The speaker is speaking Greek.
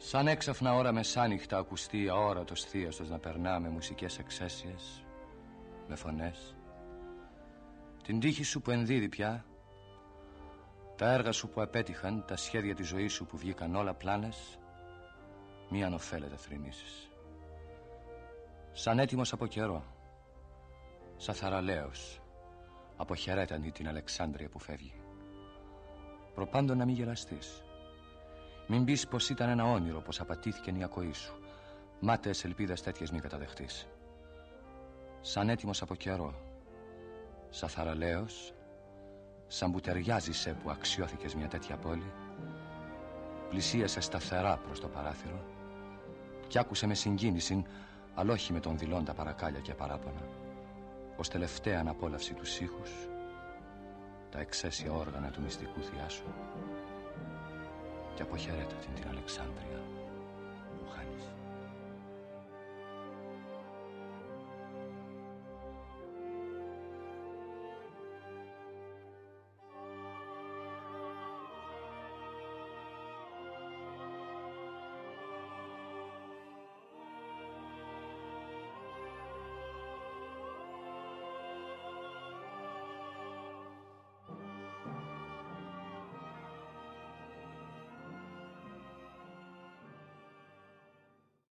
Σαν έξαφνα ώρα μεσάνυχτα ακουστεί αόρατος θείαστος να περνά με μουσικές εξαίσιες, με φωνές. Την τύχη σου που ενδίδει πια, τα έργα σου που απέτυχαν, τα σχέδια της ζωής σου που βγήκαν όλα πλάνες, μη ανοφέλετε θρηνήσεις. Σαν έτοιμος από καιρό, σαν θαραλέος, αποχαιρέτανη την Αλεξάνδρεια που φεύγει. Προπάντων να μην γελαστείς. Μην πεις πως ήταν ένα όνειρο, πως απατήθηκε η ακοή σου. Μάταιες ελπίδες τέτοιες μη καταδεχτείς. Σαν έτοιμος από καιρό, σαν θαραλέος, σαν που ταιριάζεσαι που αξιώθηκες μια τέτοια πόλη, πλησίασε σταθερά προς το παράθυρο κι άκουσε με συγκίνηση, αλλά όχι με τον δηλώντα παρακάλια και παράπονα, ως τελευταία αναπόλαυση τους ήχους, τα εξαίσια όργανα του μυστικού θειάσου, και αποχαιρέτα την Αλεξάνδρεια.